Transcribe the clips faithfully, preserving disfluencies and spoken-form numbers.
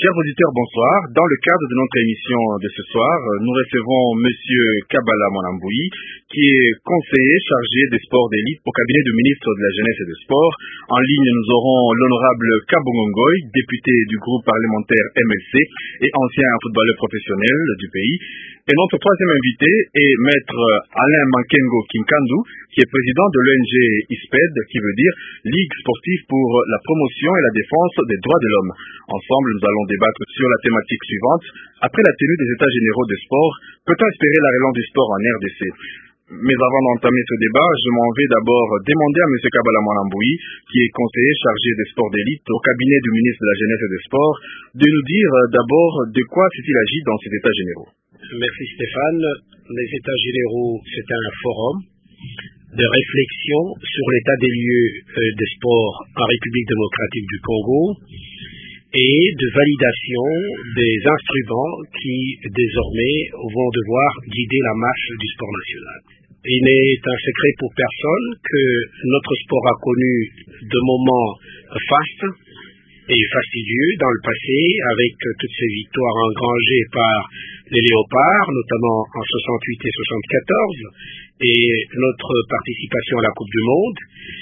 Chers auditeurs, bonsoir. Dans le cadre de notre émission de ce soir, nous recevons Monsieur Kabala Mwanamboui, qui est conseiller chargé des sports d'élite au cabinet du ministre de la Jeunesse et des Sports. En ligne, nous aurons l'honorable Kabongongoy, député du groupe parlementaire M L C et ancien footballeur professionnel du pays. Et notre troisième invité est maître Alain Mankengo Kinkandu, qui est président de l'O N G I S P E D, qui veut dire Ligue sportive pour la promotion et la défense des droits de l'homme. Ensemble, nous allons débattre sur la thématique suivante. Après la tenue des États généraux des sports, peut-on espérer la relance du sport en R D C? Mais avant d'entamer ce débat, je m'en vais d'abord demander à M. Kabala Mwanamboui, qui est conseiller chargé des sports d'élite au cabinet du ministre de la Jeunesse et des Sports, de nous dire d'abord de quoi s'est-il agi dans ces États généraux. Merci Stéphane. Les États généraux, c'est un forum de réflexion sur l'état des lieux des sports en République démocratique du Congo et de validation des instruments qui désormais vont devoir guider la marche du sport national. Il n'est un secret pour personne que notre sport a connu de moments fastes et fastidieux dans le passé, avec toutes ces victoires engrangées par les Léopards, notamment en soixante-huit et soixante-quatorze, et notre participation à la Coupe du Monde,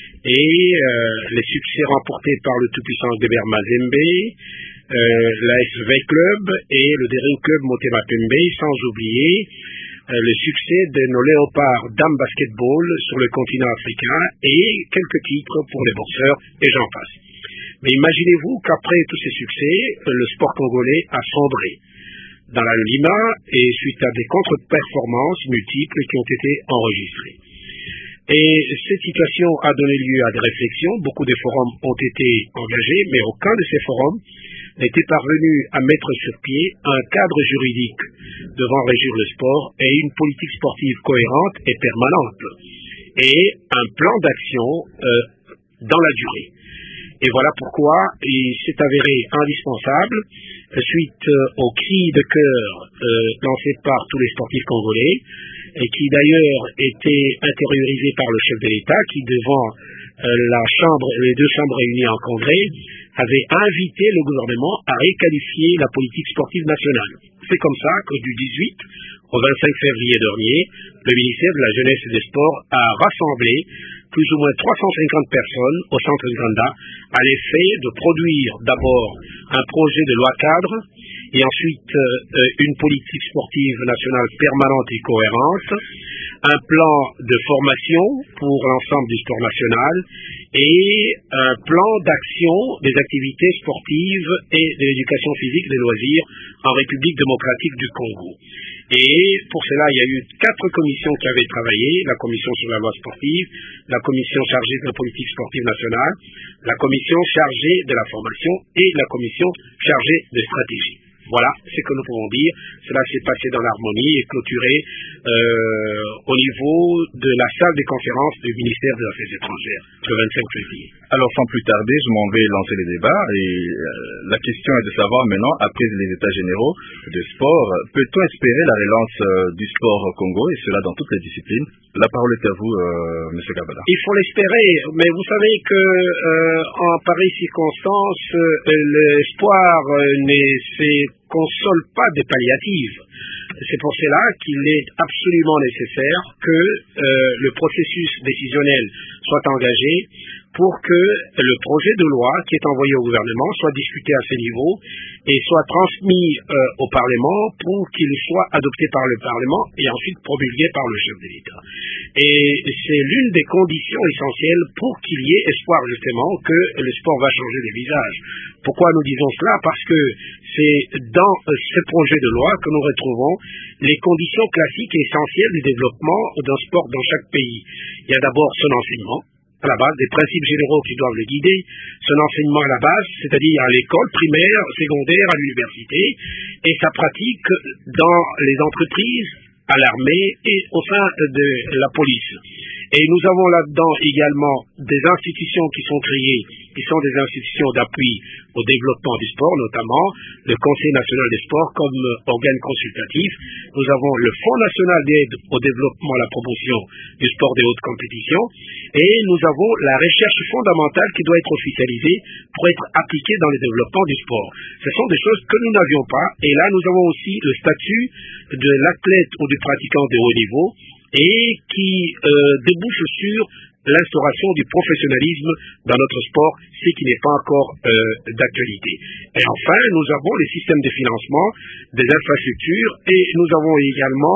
et euh, les succès remportés par le tout-puissant Debert Mazembe, euh, l'A S V Club et le Daring Club Motema Pembe, sans oublier euh, le succès de nos Léopards Dames Basketball sur le continent africain et quelques titres pour les boxeurs, et j'en passe. Mais imaginez-vous qu'après tous ces succès, le sport congolais a sombré dans l'anonymat et suite à des contre-performances multiples qui ont été enregistrées. Et cette situation a donné lieu à des réflexions. Beaucoup de forums ont été engagés, mais aucun de ces forums n'était parvenu à mettre sur pied un cadre juridique devant régir le sport et une politique sportive cohérente et permanente et un plan d'action euh, dans la durée. Et voilà pourquoi il s'est avéré indispensable, suite euh, aux cris de cœur euh, lancés par tous les sportifs congolais, et qui d'ailleurs étaient intériorisés par le chef de l'État, qui devant euh, la chambre, les deux chambres réunies en congrès, avait invité le gouvernement à requalifier la politique sportive nationale. C'est comme ça que du dix-huit au vingt-cinq février dernier, le ministère de la Jeunesse et des Sports a rassemblé plus ou moins trois cent cinquante personnes au centre Nganda à l'effet de produire d'abord un projet de loi cadre et ensuite euh, une politique sportive nationale permanente et cohérente, un plan de formation pour l'ensemble du sport national et un plan d'action des activités sportives et de l'éducation physique et des loisirs en République démocratique du Congo. Et pour cela, il y a eu quatre commissions qui avaient travaillé, la commission sur la loi sportive, la commission chargée de la politique sportive nationale, la commission chargée de la formation et la commission chargée de stratégie. Voilà ce que nous pouvons dire. Cela s'est passé dans l'harmonie et clôturé euh, au niveau de la salle des conférences du ministère des Affaires étrangères, le vingt-cinq février. Alors sans plus tarder, je m'en vais lancer les débats et euh, la question est de savoir maintenant, après les États généraux de sport, peut-on espérer la relance euh, du sport au Congo et cela dans toutes les disciplines? La parole est à vous, euh, M. Kabala. Il faut l'espérer, mais vous savez que euh, en pareilles circonstances, euh, l'espoir euh, ne se console pas des palliatives. C'est pour cela qu'il est absolument nécessaire que euh, le processus décisionnel soit engagé pour que le projet de loi qui est envoyé au gouvernement soit discuté à ce niveau et soit transmis euh, au Parlement pour qu'il soit adopté par le Parlement et ensuite promulgué par le chef de l'État. Et c'est l'une des conditions essentielles pour qu'il y ait espoir justement que le sport va changer de visage. Pourquoi nous disons cela? Parce que c'est dans ce projet de loi que nous retrouvons les conditions classiques et essentielles du développement d'un sport dans chaque pays. Il y a d'abord son enseignement, à la base, des principes généraux qui doivent le guider, son enseignement à la base, c'est-à-dire à l'école primaire, secondaire, à l'université, et sa pratique dans les entreprises, à l'armée et au sein de la police. Et nous avons là-dedans également des institutions qui sont créées qui sont des institutions d'appui au développement du sport, notamment le Conseil national des sports comme organe consultatif. Nous avons le Fonds national d'aide au développement et à la promotion du sport des hautes compétitions, et nous avons la recherche fondamentale qui doit être officialisée pour être appliquée dans le développement du sport. Ce sont des choses que nous n'avions pas, et là nous avons aussi le statut de l'athlète ou du pratiquant de haut niveau, et qui euh, débouche sur l'instauration du professionnalisme dans notre sport, ce qui n'est pas encore euh, d'actualité. Et enfin, nous avons les systèmes de financement des infrastructures, et nous avons également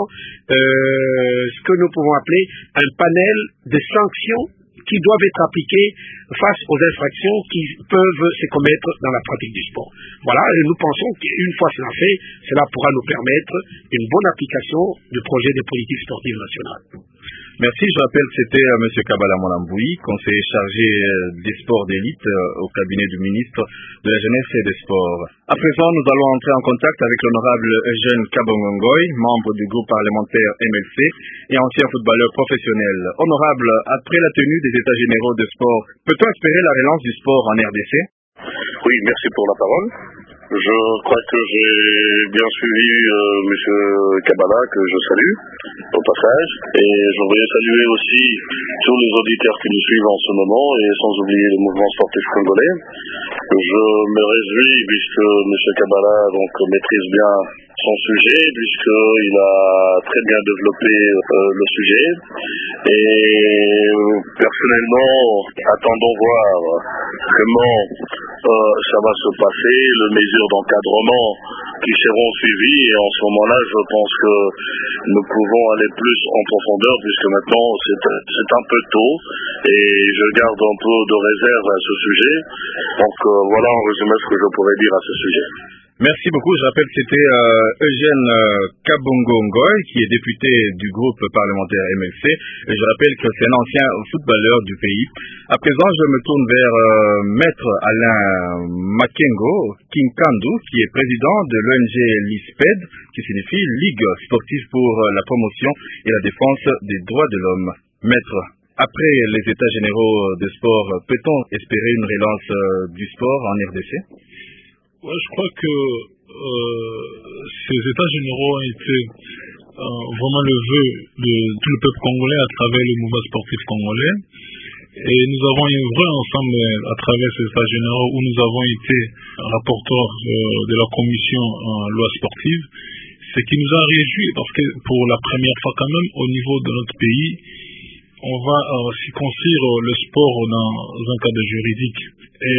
euh, ce que nous pouvons appeler un panel de sanctions qui doivent être appliquées face aux infractions qui peuvent se commettre dans la pratique du sport. Voilà, et nous pensons qu'une fois cela fait, cela pourra nous permettre une bonne application du projet de politique sportive nationale. Merci, je rappelle que c'était euh, M. Kabala Molamboui, conseiller chargé euh, des sports d'élite euh, au cabinet du ministre de la Jeunesse et des Sports. À présent, nous allons entrer en contact avec l'honorable Eugène Kabongongoy, membre du groupe parlementaire M L C et ancien footballeur professionnel. Honorable, après la tenue des États généraux de sport, peut-on espérer la relance du sport en R D C? Oui, merci pour la parole. Je crois que j'ai bien suivi euh, M. Kabala, que je salue au passage, et je voudrais saluer aussi tous les auditeurs qui nous suivent en ce moment, et sans oublier le mouvement sportif congolais. Je me réjouis puisque M. Kabala donc maîtrise bien son sujet, puisqu'il a très bien développé euh, le sujet, et personnellement, attendons voir comment euh, ça va se passer, les mesures d'encadrement qui seront suivies, et en ce moment-là, je pense que nous pouvons aller plus en profondeur, puisque maintenant c'est, c'est un peu tôt, et je garde un peu de réserve à ce sujet. Donc euh, voilà en résumé ce que je pourrais dire à ce sujet. Merci beaucoup. Je rappelle que c'était euh, Eugène euh, Kabongo Ngoy, qui est député du groupe parlementaire M L C. Et je rappelle que c'est un ancien footballeur du pays. À présent, je me tourne vers euh, Maître Alain Makengo Kinkandu, qui est président de l'O N G LISPED, qui signifie Ligue sportive pour la promotion et la défense des droits de l'homme. Maître, après les États généraux de sport, peut-on espérer une relance euh, du sport en R D C? Ouais, je crois que euh, ces états généraux ont été euh, vraiment le vœu de tout le peuple congolais à travers le mouvement sportif congolais. Et nous avons œuvré ensemble à travers ces états généraux où nous avons été rapporteurs euh, de la commission en loi sportive, ce qui nous a réjouis parce que pour la première fois quand même au niveau de notre pays, on va euh, circonscrire le sport dans un cadre juridique. Et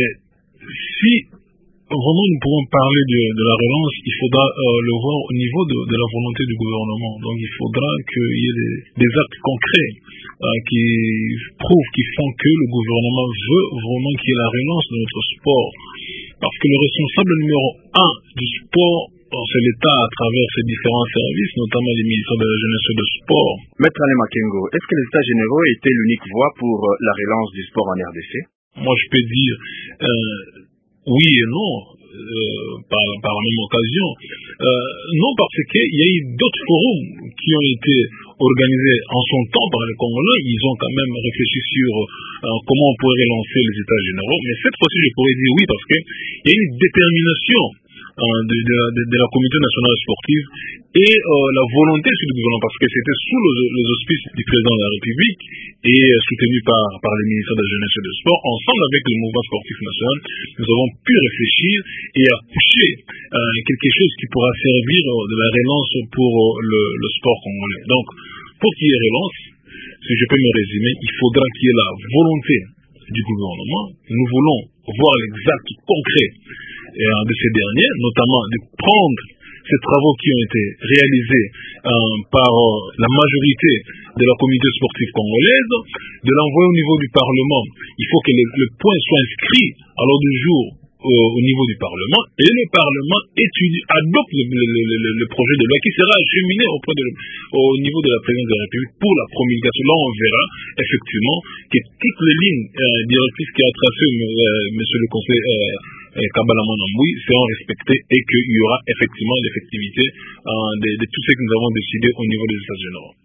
si vraiment nous pourrons parler de, de la relance, il faudra euh, le voir au niveau de, de la volonté du gouvernement. Donc il faudra qu'il y ait des, des actes concrets euh, qui prouvent, qui font que le gouvernement veut vraiment qu'il y ait la relance de notre sport. Parce que le responsable numéro un du sport, c'est l'État à travers ses différents services, notamment les ministères de la Jeunesse et du Sport. Maître Alain Makengo, est-ce que les États généraux étaient l'unique voie pour la relance du sport en R D C? Moi je peux dire euh, oui et non, euh, par, par la même occasion. Euh, non, parce qu'il y a eu d'autres forums qui ont été organisés en son temps par les Congolais. Ils ont quand même réfléchi sur euh, comment on pourrait relancer les États généraux. Mais cette fois-ci, je pourrais dire oui, parce qu'il y a une détermination euh, de, de, de, de la communauté nationale sportive et euh, la volonté du gouvernement, parce que c'était sous le, les auspices du président de la République et euh, soutenu par, par les ministères de la Jeunesse et du Sport. Ensemble avec le mouvement sportif national, nous avons pu réfléchir et accoucher euh, quelque chose qui pourra servir euh, de la relance pour euh, le, le sport congolais. Donc, pour qu'il y ait relance, si je peux me résumer, il faudra qu'il y ait la volonté du gouvernement. Nous voulons voir l'exact concret euh, de ces derniers, notamment de prendre ces travaux qui ont été réalisés euh, par euh, la majorité de la communauté sportive congolaise, de l'envoyer au niveau du Parlement. Il faut que le, le point soit inscrit à l'ordre du jour au, au niveau du Parlement, et le Parlement étudie, adopte le, le, le, le projet de loi qui sera acheminé auprès de, au niveau de la présidence de la République pour la promulgation. Là, on verra effectivement que toutes les lignes euh, directrices qui a tracées euh, monsieur le conseiller euh, Kabala Molamboui seront respectées et qu'il y aura effectivement l'effectivité euh, de, de tout ce que nous avons décidé au niveau des États généraux.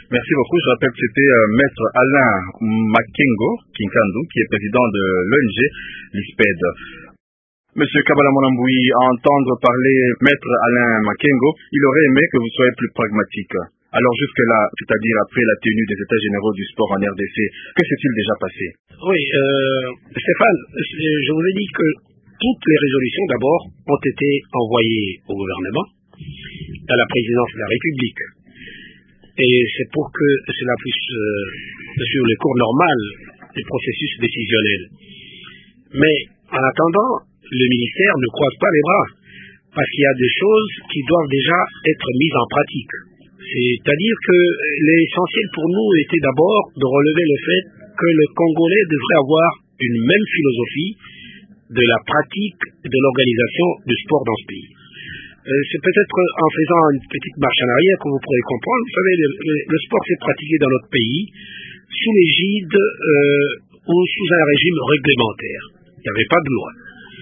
Merci beaucoup. Je rappelle que c'était euh, Maître Alain Makengo Kinkandu, qui est président de l'O N G l'I S P E D. Monsieur Kabala Monamboui, à entendre parler Maître Alain Makengo, il aurait aimé que vous soyez plus pragmatique. Alors jusque-là, c'est-à-dire après la tenue des États généraux du sport en R D C, que s'est-il déjà passé? Oui, euh, Stéphane, je vous ai dit que toutes les résolutions d'abord ont été envoyées au gouvernement, à la présidence de la République. Et c'est pour que cela puisse euh, suivre le cours normal du processus décisionnel. Mais en attendant, le ministère ne croise pas les bras, parce qu'il y a des choses qui doivent déjà être mises en pratique. C'est-à-dire que l'essentiel pour nous était d'abord de relever le fait que le Congolais devrait avoir une même philosophie de la pratique de l'organisation du sport dans ce pays. Euh, c'est peut-être en faisant une petite marche en arrière que vous pourrez comprendre. Vous savez, le, le, le sport s'est pratiqué dans notre pays sous l'égide euh, ou sous un régime réglementaire. Il n'y avait pas de loi.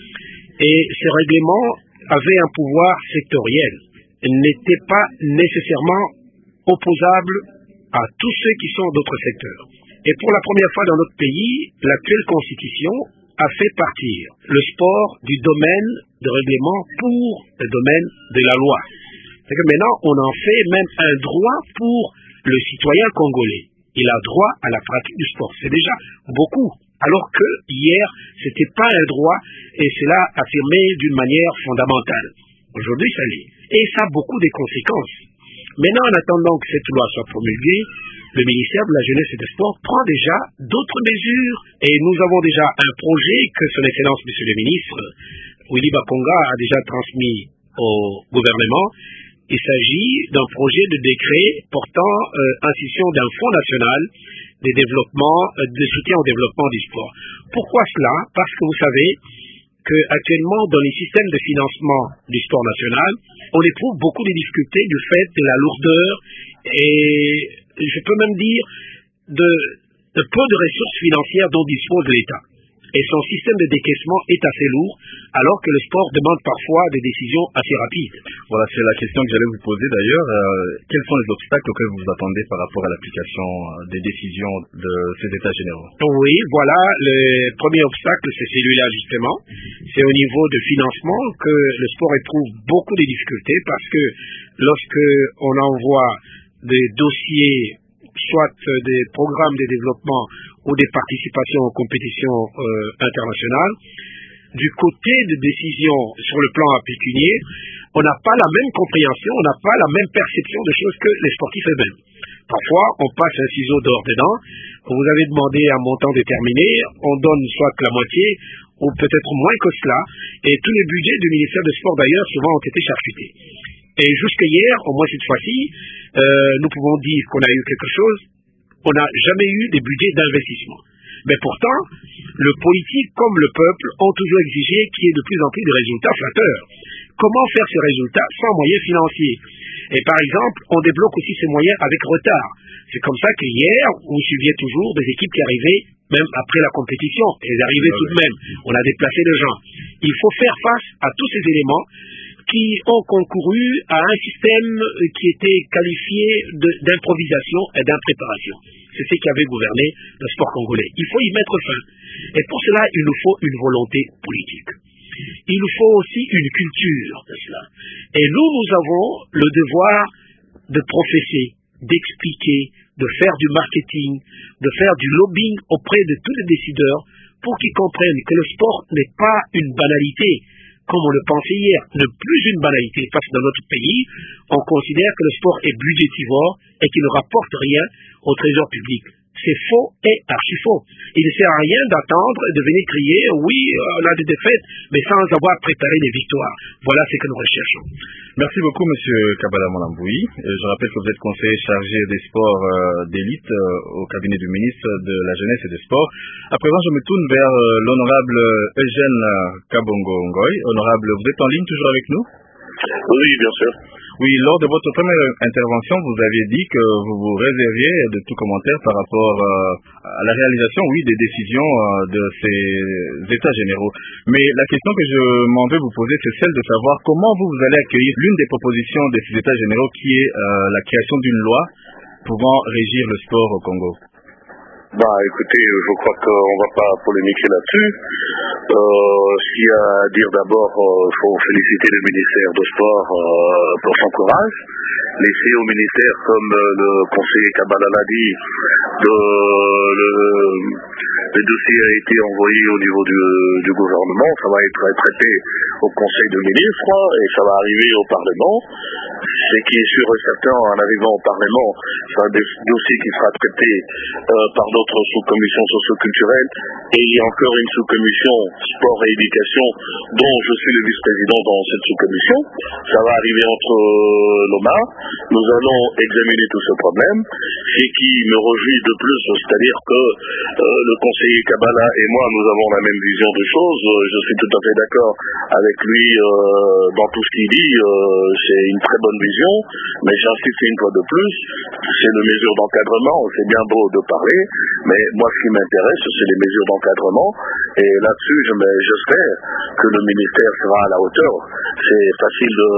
Et ces règlements avaient un pouvoir sectoriel, n'étaient pas nécessairement opposables à tous ceux qui sont d'autres secteurs. Et pour la première fois dans notre pays, l'actuelle constitution a fait partir le sport du domaine de règlement pour le domaine de la loi. C'est que maintenant, on en fait même un droit pour le citoyen congolais. Il a droit à la pratique du sport. C'est déjà beaucoup. Alors que hier, c'était pas un droit et cela affirmé d'une manière fondamentale. Aujourd'hui, ça l'est. Et ça a beaucoup de conséquences. Maintenant, en attendant que cette loi soit promulguée, le ministère de la Jeunesse et des Sports prend déjà d'autres mesures. Et nous avons déjà un projet que son Excellence, Monsieur le Ministre, Willy Bakonga, a déjà transmis au gouvernement. Il s'agit d'un projet de décret portant euh, institution d'un fonds national de développement, euh, de soutien au développement du sport. Pourquoi cela? Parce que vous savez qu'actuellement, dans les systèmes de financement du sport national, on éprouve beaucoup de difficultés du fait de la lourdeur et, je peux même dire, de, de peu de ressources financières dont dispose l'État. Et son système de décaissement est assez lourd, alors que le sport demande parfois des décisions assez rapides. Voilà, c'est la question que j'allais vous poser d'ailleurs. Euh, quels sont les obstacles auxquels vous vous attendez par rapport à l'application des décisions de ces États généraux? Oui, voilà, le premier obstacle, c'est celui-là justement. C'est au niveau de financement que le sport éprouve beaucoup de difficultés, parce que lorsque on envoie des dossiers, soit des programmes de développement ou des participations aux compétitions euh, internationales, du côté de décision sur le plan pécunier, on n'a pas la même compréhension, on n'a pas la même perception de choses que les sportifs eux-mêmes. Parfois, on passe un ciseau dehors dedans, vous avez demandé un montant déterminé, on donne soit la moitié, ou peut-être moins que cela, et tous les budgets du ministère des Sports d'ailleurs souvent ont été charcutés. Et jusqu'à hier, au moins cette fois-ci, euh, nous pouvons dire qu'on a eu quelque chose. On n'a jamais eu des budgets d'investissement. Mais pourtant, le politique comme le peuple ont toujours exigé qu'il y ait de plus en plus de résultats flatteurs. Comment faire ces résultats sans moyens financiers? Et par exemple, on débloque aussi ces moyens avec retard. C'est comme ça que hier, vous suiviez toujours des équipes qui arrivaient même après la compétition. Elles arrivaient tout de même. On a déplacé les gens. Il faut faire face à tous ces éléments qui ont concouru à un système qui était qualifié d'improvisation et d'impréparation. C'est ce qui avait gouverné le sport congolais. Il faut y mettre fin. Et pour cela, il nous faut une volonté politique. Il nous faut aussi une culture de cela. Et nous, nous avons le devoir de professer, d'expliquer, de faire du marketing, de faire du lobbying auprès de tous les décideurs pour qu'ils comprennent que le sport n'est pas une banalité, comme on le pensait hier, ne plus une banalité, parce que dans notre pays, on considère que le sport est budgétivore et qu'il ne rapporte rien au trésor public. C'est faux et archi faux. Il ne sert à rien d'attendre et de venir crier, oui, on a des défaites, mais sans avoir préparé des victoires. Voilà ce que nous recherchons. Merci beaucoup, Monsieur Kabala Monamboui. Je rappelle que vous êtes conseiller chargé des sports euh, d'élite euh, au cabinet du ministre de la Jeunesse et des Sports. À présent, je me tourne vers euh, l'honorable Eugène Kabongo Ngoy. Honorable, vous êtes en ligne toujours avec nous? Oui, bien sûr. Oui, lors de votre première intervention, vous aviez dit que vous vous réserviez de tout commentaire par rapport euh, à la réalisation, oui, des décisions euh, de ces États généraux. Mais la question que je m'en vais vous poser, c'est celle de savoir comment vous, vous allez accueillir l'une des propositions de ces États généraux qui est euh, la création d'une loi pouvant régir le sport au Congo? Bah écoutez, je crois qu'on va pas polémiquer là-dessus. Euh, ce qu'il y a à dire d'abord, il euh, faut féliciter le ministère de Sport euh, pour son courage. Laisser au ministère, comme euh, le conseiller Kabala l'a dit, de, le, le dossier a été envoyé au niveau du, du gouvernement, ça va être traité au Conseil de ministres et ça va arriver au Parlement. Ce qui est sûr et certain, en arrivant au Parlement, c'est un dossier qui sera traité euh, par notre sous-commission socio-culturelle, et il y a encore une sous-commission sport et éducation dont je suis le vice-président dans cette sous-commission. Ça va arriver entre euh, nos mains. Nous allons examiner tout ce problème. Ce qui me réjouit de plus, c'est-à-dire que euh, le conseiller Kabala et moi, nous avons la même vision des choses. Je suis tout à fait d'accord avec lui euh, dans tout ce qu'il dit. Euh, c'est une très bonne vision, mais j'insiste une fois de plus, c'est les mesures d'encadrement. C'est bien beau de parler, mais moi, ce qui m'intéresse, c'est les mesures d'encadrement. Et là-dessus, je, j'espère que le ministère sera à la hauteur. C'est facile de,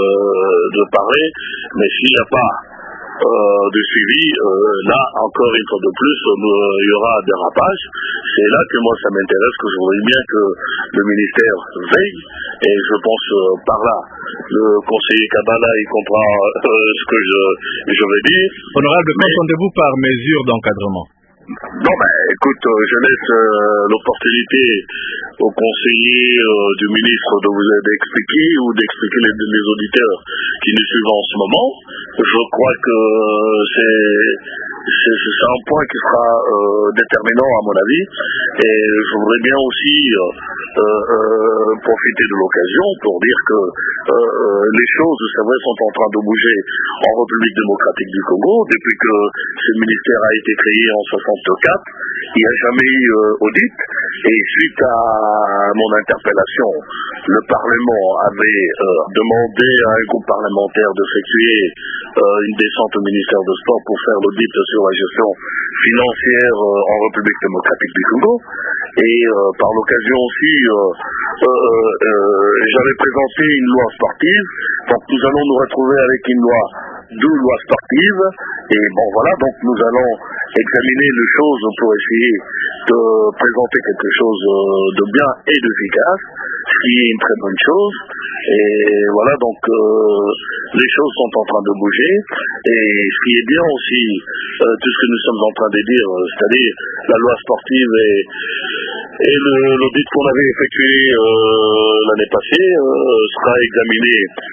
de parler, mais s'il n'y a pas euh, de suivi, euh, là, encore une fois de plus, euh, il y aura un dérapage. C'est là que moi, ça m'intéresse, que je voudrais bien que le ministère veille. Et je pense euh, par là, le conseiller Kabala, il comprend euh, ce que je, je veux dire. Honorable, qu'entendez-vous par mesure d'encadrement? Non, ben, écoute, euh, je laisse euh, l'opportunité aux conseillers euh, du ministre de vous d'expliquer ou d'expliquer les, les auditeurs qui nous suivent en ce moment. Je crois que c'est, c'est, c'est un point qui sera euh, déterminant à mon avis. Et je voudrais bien aussi euh, euh, profiter de l'occasion pour dire que euh, les choses, c'est vrai, sont en train de bouger en République démocratique du Congo. Depuis que ce ministère a été créé en soixante-quatre, il n'y a jamais eu euh, audit. Et suite à mon interpellation, le Parlement avait euh, demandé à un groupe parlementaire d'effectuer euh, une descente au ministère de Sport pour faire l'audit sur la gestion financière euh, en République démocratique du Congo. Et euh, par l'occasion aussi, euh, euh, euh, j'avais présenté une loi sportive. Donc nous allons nous retrouver avec une loi, deux lois sportives. Et bon voilà, donc nous allons examiner les choses pour essayer de présenter quelque chose de bien et d'efficace, ce qui est une très bonne chose. Et voilà, donc euh, les choses sont en train de bouger. Et ce qui est bien aussi, euh, tout ce que nous sommes en train de dire, euh, c'est-à-dire la loi sportive et, et le, l'audit qu'on avait effectué euh, l'année passée euh, sera examiné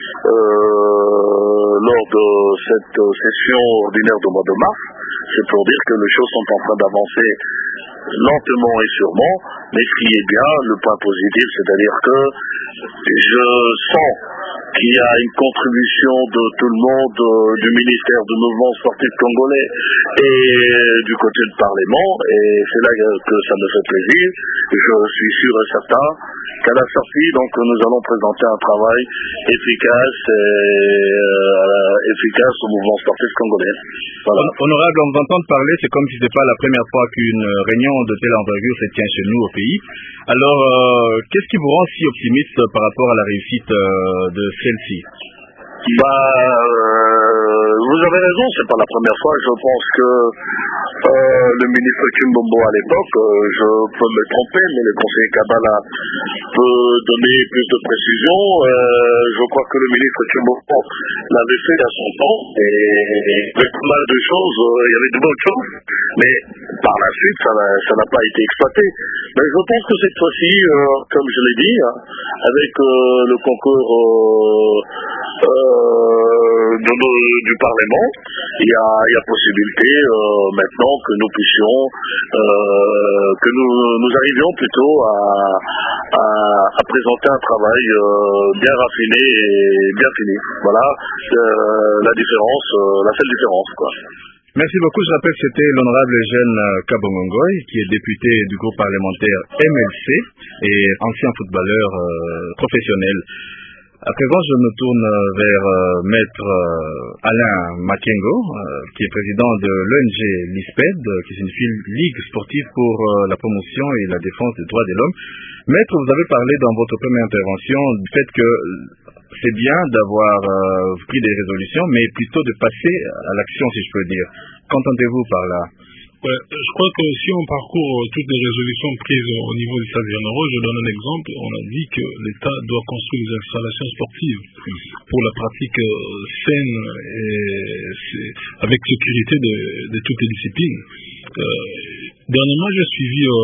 euh, lors de cette session ordinaire du mois de mars. C'est pour dire que les choses sont en train d'avancer lentement et sûrement, mais ce qui est bien, le point positif, c'est-à-dire que je sens qu'il y a une contribution de tout le monde, du ministère du mouvement sportif congolais et du côté du Parlement, et c'est là que ça me fait plaisir. Je suis sûr et certain qu'à la sortie, donc, nous allons présenter un travail efficace et euh, efficace au mouvement sportif congolais. Voilà. Honorable, on vous entend parler, c'est comme si ce n'était pas la première fois qu'une réunion de telle envergure se tient chez nous au pays. Alors, euh, qu'est-ce qui vous rend si optimiste par rapport à la réussite euh, de celle-ci? Bah, euh, vous avez raison, c'est pas la première fois. Je pense que euh, le ministre Kimbombo à l'époque, euh, je peux me tromper, mais le conseiller Kabala peut donner plus de précision. Euh, je crois que le ministre Kimbombo l'avait fait à son temps, et il y avait pas mal de choses, euh, il y avait de bonnes choses, mais par la suite, ça n'a, ça n'a pas été exploité. Mais je pense que cette fois-ci, euh, comme je l'ai dit, hein, avec euh, le concours euh, euh, De, de, du Parlement, il y a, il y a possibilité euh, maintenant que nous puissions, euh, que nous, nous arrivions plutôt à, à, à présenter un travail euh, bien raffiné et bien fini. Voilà euh, la différence, euh, la seule différence, quoi. Merci beaucoup. Je rappelle que c'était l'honorable Eugène Kabongongoy, qui est député du groupe parlementaire M L C et ancien footballeur euh, professionnel. À présent, je me tourne vers euh, Maître euh, Alain Makengo, euh, qui est président de l'O N G Lisped, qui signifie Ligue sportive pour euh, la promotion et la défense des droits de l'homme. Maître, vous avez parlé dans votre première intervention du fait que c'est bien d'avoir euh, pris des résolutions, mais plutôt de passer à l'action, si je peux dire. Qu'entendez-vous par là? Ouais, je crois que si on parcourt toutes les résolutions prises au niveau des États généraux, je donne un exemple, on a dit que l'État doit construire des installations sportives pour la pratique saine et avec sécurité de, de toutes les disciplines. Euh, dernièrement, j'ai suivi euh,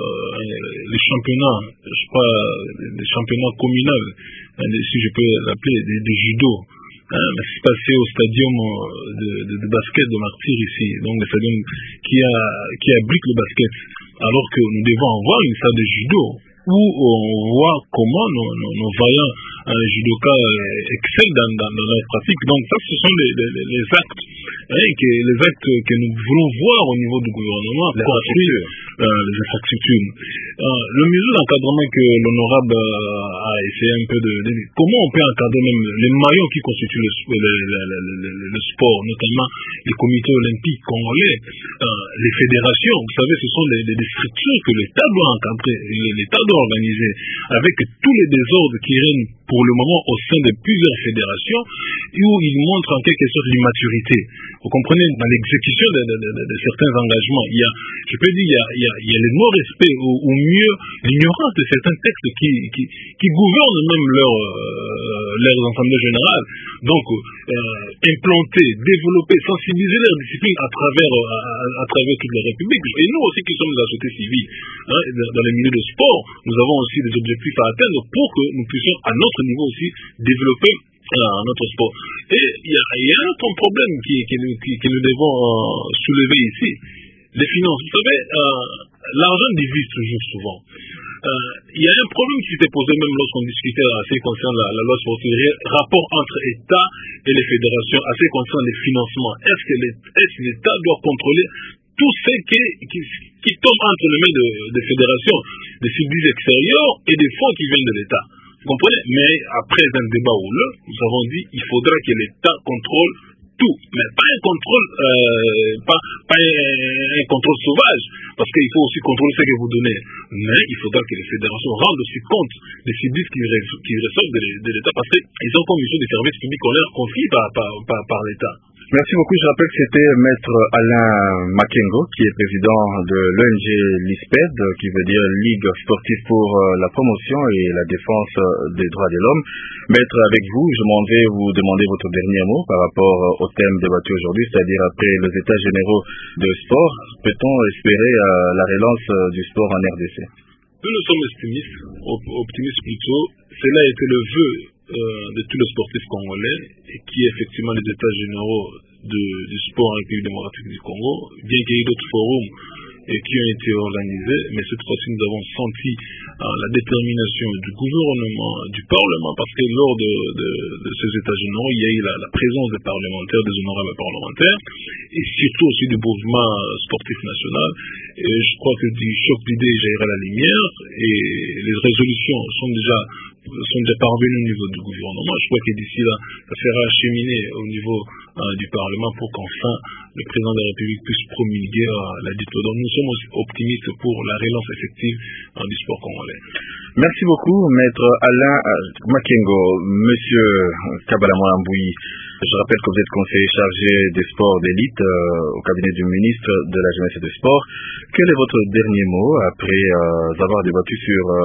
les championnats, je crois, les championnats communaux, si je peux l'appeler, de, de judo. Hein, mais c'est passé au stadium de, de, de basket de Martyr ici, donc le stadium qui, a, qui abrite le basket, alors que nous devons avoir une salle de judo où on voit comment nos, nos, nos vaillants euh, judokas excellent dans, dans, dans leur pratique. Donc ça, ce sont les, les, les actes, hein, que, les actes que nous voulons voir au niveau du gouvernement, construire euh, les infrastructures. Euh, le mesure d'encadrement que l'honorable euh, a essayé un peu de, de... Comment on peut encadrer même les maillons qui constituent le, le, le, le, le, le sport, notamment les comités olympiques congolais, euh, les fédérations, vous savez, ce sont des, des, des structures que l'État doit encadrer, l'État doit organiser, avec tous les désordres qui règnent pour le moment au sein de plusieurs fédérations, où ils montrent en quelque sorte l'immaturité. Vous comprenez, dans l'exécution de, de, de, de certains engagements, il y a, je peux dire, il y a, il y a, il y a le non-respect, ou, ou mieux, l'ignorance de certains textes qui, qui, qui gouvernent même leur, euh, leurs assemblées générales. Donc, euh, implanter, développer, sensibiliser leurs disciplines à travers, à, à, à travers toute la République. Et nous aussi qui sommes de la société civile, hein, dans les milieux de sport, nous avons aussi des objectifs à atteindre pour que nous puissions, à notre niveau aussi, développer euh, notre sport. Et il y, y a un autre problème qui, qui, qui, que nous devons euh, soulever ici, les finances. Vous savez, euh, l'argent divise toujours souvent. Euh, il y a un problème qui s'était posé même lorsqu'on discutait à ce qui concerne la, la loi sportive, rapport entre État et les fédérations, à ce qui concerne les financements. Est-ce que l'État doit contrôler tout ce qui, qui, qui tombe entre les mains de, des fédérations, des subsides extérieurs et des fonds qui viennent de l'État? Vous comprenez? Mais après un débat houleux, nous avons dit qu'il faudra que l'État contrôle tout, mais pas un contrôle, euh, pas, pas un, un contrôle sauvage, parce qu'il faut aussi contrôler ce que vous donnez. Mais il faudra que les fédérations rendent aussi compte des subsides qui, qui ressortent de, de l'État, parce qu'ils ont comme mission des services publics qu'on leur confie par, par, par, par l'État. Merci beaucoup. Je rappelle que c'était Maître Alain Makengo, qui est président de l'O N G LISPED, qui veut dire Ligue sportive pour la promotion et la défense des droits de l'homme. Maître, avec vous, je m'en vais vous demander votre dernier mot par rapport au thème débattu aujourd'hui, c'est-à-dire après les états généraux de sport, peut-on espérer la relance du sport en R D C? Nous, nous sommes optimistes, optimistes plutôt. Cela a été le vœu Euh, de tous les sportifs congolais, et qui est effectivement les états généraux de, du sport en République démocratique du Congo, bien qu'il y ait d'autres forums et qui ont été organisés, mais cette fois-ci nous avons senti euh, la détermination du gouvernement, du Parlement, parce que lors de, de, de ces états généraux, il y a eu la, la présence des parlementaires, des honorables parlementaires, et surtout aussi du mouvement sportif national. Et je crois que du choc d'idées jaillira la lumière, et les résolutions sont déjà sont déjà parvenus au niveau du gouvernement. Je crois que d'ici là, ça sera acheminé au niveau euh, du Parlement pour qu'enfin le président de la République puisse promulguer euh, la dite loi. Donc nous sommes aussi optimistes pour la relance effective euh, du sport congolais. Merci beaucoup, Maître Alain Makengo. Monsieur Kabala Molamboui, je rappelle que vous êtes conseiller chargé des sports d'élite euh, au cabinet du ministre de la Jeunesse et des Sports. Quel est votre dernier mot après euh, avoir débattu sur euh,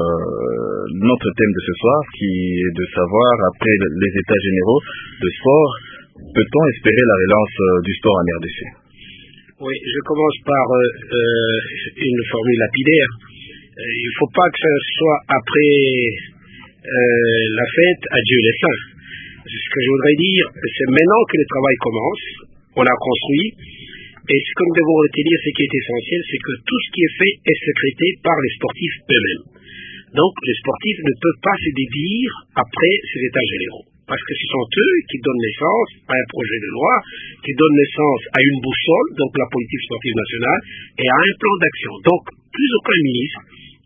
notre thème de ce soir, qui est de savoir, après les états généraux de sport, peut-on espérer la relance euh, du sport en R D C? Oui, je commence par euh, euh, une formule lapidaire. Euh, il ne faut pas que ce soit après euh, la fête, adieu les saints. Ce que je voudrais dire, c'est maintenant que le travail commence, on a construit, et ce que nous devons retenir, ce qui est essentiel, c'est que tout ce qui est fait est sécrété par les sportifs eux-mêmes. Donc, les sportifs ne peuvent pas se dédire après ces états généraux. Parce que ce sont eux qui donnent naissance à un projet de loi, qui donnent naissance à une boussole, donc la politique sportive nationale, et à un plan d'action. Donc, plus aucun ministre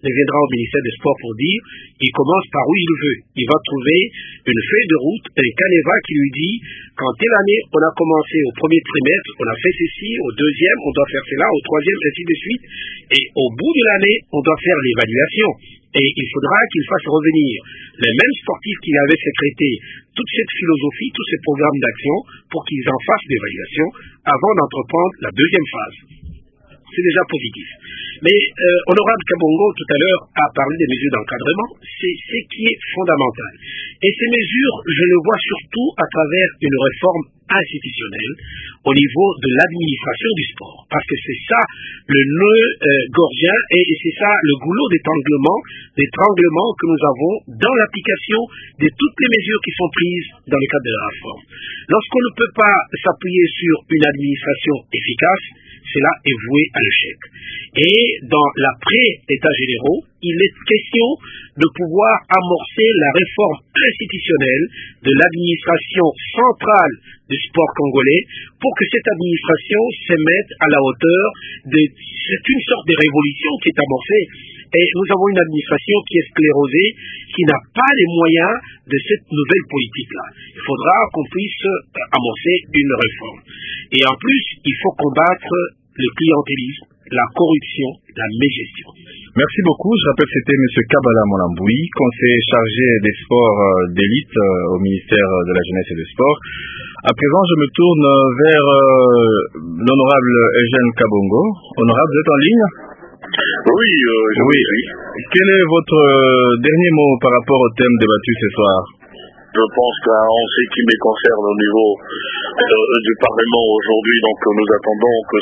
ne viendra au ministère des Sports pour dire il commence par où il veut. Il va trouver une feuille de route, un canevas qui lui dit qu'en telle année, on a commencé au premier trimestre, on a fait ceci, au deuxième, on doit faire cela, au troisième, ainsi de suite. Et au bout de l'année, on doit faire l'évaluation. Et il faudra qu'il fasse revenir les mêmes sportifs qui avaient sécrété toute cette philosophie, tous ces programmes d'action pour qu'ils en fassent l'évaluation avant d'entreprendre la deuxième phase. C'est déjà positif. Mais euh, Honorable Kabongo, tout à l'heure, a parlé des mesures d'encadrement. C'est ce qui est fondamental. Et ces mesures, je le vois surtout à travers une réforme institutionnelle au niveau de l'administration du sport. Parce que c'est ça le nœud euh, gordien et, et c'est ça le goulot d'étranglement, d'étranglement que nous avons dans l'application de toutes les mesures qui sont prises dans le cadre de la réforme. Lorsqu'on ne peut pas s'appuyer sur une administration efficace, cela est voué à l'échec. Et dans l'après-état généraux, il est question de pouvoir amorcer la réforme institutionnelle de l'administration centrale du sport congolais pour que cette administration se mette à la hauteur de... C'est une sorte de révolution qui est amorcée. Et nous avons une administration qui est sclérosée, qui n'a pas les moyens de cette nouvelle politique-là. Il faudra qu'on puisse amorcer une réforme. Et en plus, il faut combattre le clientélisme, la corruption, la mégestion. Merci beaucoup. Je rappelle que c'était M. Kabala Molamboui, conseiller chargé des sports d'élite au ministère de la Jeunesse et des Sports. À présent, je me tourne vers euh, l'honorable Eugène Kabongo. Honorable, vous êtes en ligne? Oui, euh, je oui. suis. Quel est votre euh, dernier mot par rapport au thème débattu ce soir? Je pense qu'en ce qui me concerne au niveau euh, du Parlement aujourd'hui, donc nous attendons que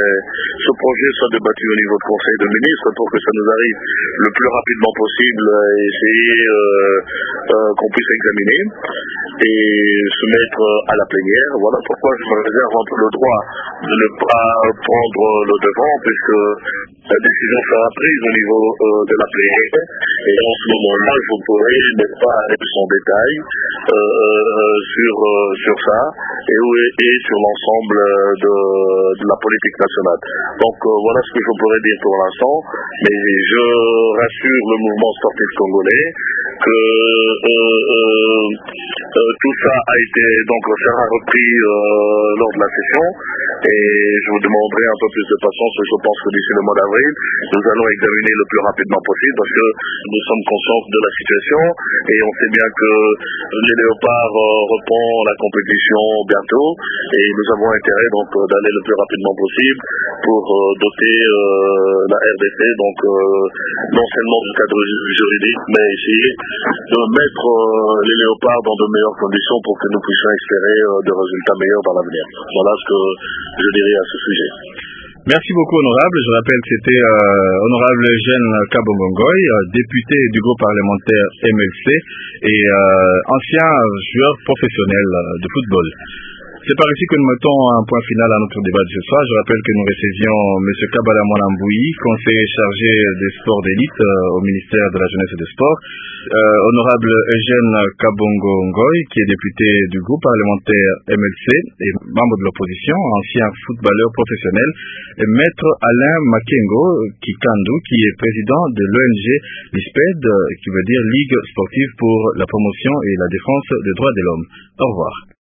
ce projet soit débattu au niveau du Conseil des ministres pour que ça nous arrive le plus rapidement possible et essayer euh, euh, qu'on puisse examiner et se mettre à la plénière. Voilà pourquoi je me réserve un peu le droit de ne pas prendre le devant, puisque la décision sera prise au niveau euh, de la plénière et en ce moment-là, je pourrais ne pas aller plus en détail Euh, euh, sur, euh, sur ça et, et sur l'ensemble de, de la politique nationale. Donc euh, voilà ce que je pourrais dire pour l'instant, mais je rassure le mouvement sportif congolais que euh, euh, euh, tout ça a été donc sera repris euh, lors de la session et je vous demanderai un peu plus de patience. Je pense que d'ici le mois d'avril, nous allons examiner le plus rapidement possible parce que nous sommes conscients de la situation et on sait bien que les Léopards euh, reprend la compétition bientôt et nous avons intérêt donc euh, d'aller le plus rapidement possible pour euh, doter euh, la R D C donc euh, non seulement du cadre juridique mais essayer de mettre euh, les Léopards dans de meilleures conditions pour que nous puissions espérer euh, des résultats meilleurs dans l'avenir. Voilà ce que je dirais à ce sujet. Merci beaucoup, honorable. Je rappelle que c'était euh, honorable Eugène Kabongongoy, euh, député du groupe parlementaire M L C et euh, ancien joueur professionnel euh, de football. C'est par ici que nous mettons un point final à notre débat de ce soir. Je rappelle que nous recevions M. Kabala Molamboui, conseiller chargé des sports d'élite euh, au ministère de la Jeunesse et des Sports, euh, honorable Eugène Kabongo Ngoy, qui est député du groupe parlementaire M L C et membre de l'opposition, ancien footballeur professionnel, et maître Alain Makengo Kikandu, qui est président de l'O N G LISPED, qui veut dire Ligue sportive pour la promotion et la défense des droits de l'homme. Au revoir.